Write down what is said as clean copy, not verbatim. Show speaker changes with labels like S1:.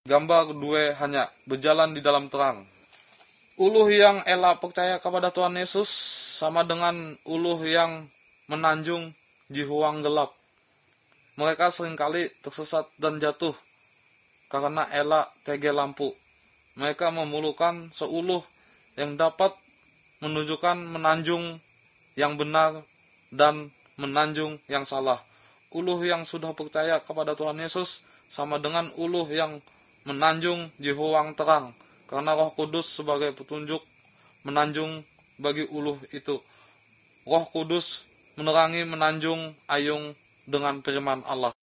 S1: Gambar dua hanya berjalan di dalam terang. Uluh yang elak percaya kepada Tuhan Yesus sama dengan uluh yang menanjung di ruang gelap. Mereka seringkali tersesat dan jatuh karena elak tege lampu. Mereka memerlukan seuluh yang dapat menunjukkan menanjung yang benar dan menanjung yang salah. Uluh yang sudah percaya kepada Tuhan Yesus sama dengan uluh yang menanjung di ruang terang, karena Roh Kudus sebagai petunjuk menanjung bagi uluh itu. Roh Kudus menerangi menanjung ayung dengan firman Allah.